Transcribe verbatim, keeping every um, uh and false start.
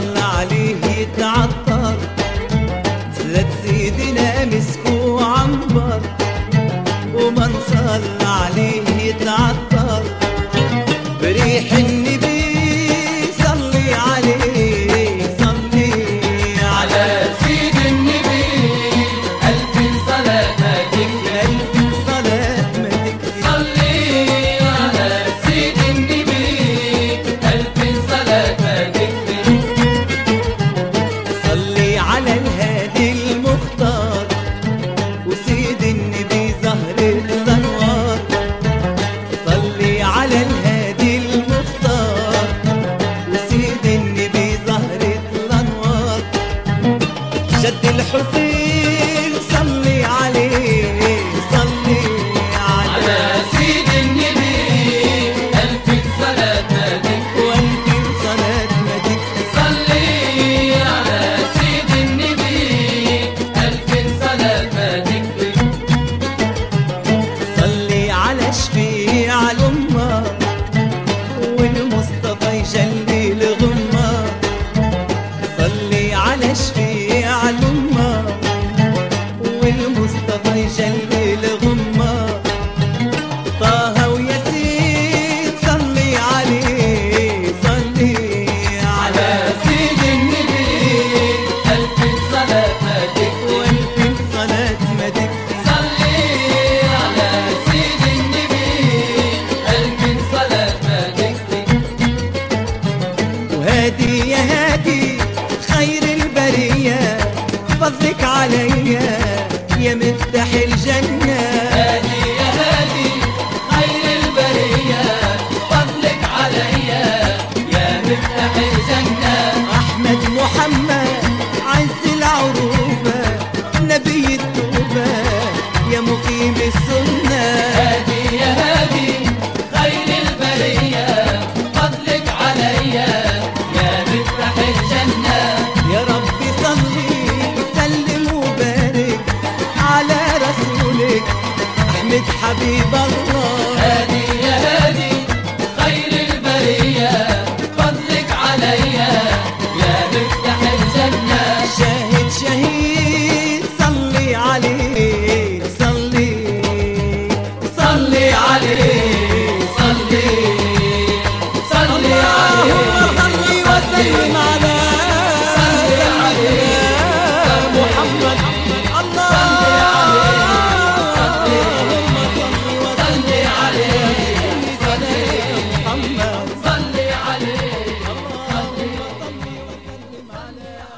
صلى عليه يتعطر، زاد سيدنا مسك وعنبر. ومن صلى عليه يتعطر بريح النبي. صلي عليه صلي على سيد النبي، ألف صلاة ما تكفي، ألف صلاة ما تكفي. صلي على سيد النبي، ألف صلاة ما تكفي. صلي على الهادي المختار، وسيد النبي زهر الأنوار. صلي على الهادي المختار، وسيد النبي زهر الأنوار. جد الحسين صلي عليه صلي على على سيد النبي، ألف صلاة ما تكفي. وألف صلاة ما تكفي. صلي على سيد النبي، ألف صلاة ما تكفي. صلي على شفيع الأمة، والمصطفى يجلي الغمة. صلي على شفيع الأمة، والمصطفى يجلي الغمة. طه وياسين صلي عليه صلي على على سيد النبي، ألف صلاة ما تكفي. وألف صلاة ما تكفي. صلي على سيد النبي، ألف صلاة ما تكفي. وهادي يا هادي خير البرية، فضلك عليا يا مفتاح الجنة. هادي يا هادي خير البرية، فضلك عليا يا مفتاح الجنة. أحمد محمد عز العروبة، نبي التوبة يا مقيم السنة. هادي يا هادي خير البرية، فضلك عليا يا مفتاح الجنة. يا رب صلي وسلم وبارك على رسولك أحمد حبيب الله. هادي يا هادي خير البرية، فضلك عليا يا مفتاح الجنة. شاهد شهيد صلي عليه صلي صلي عليه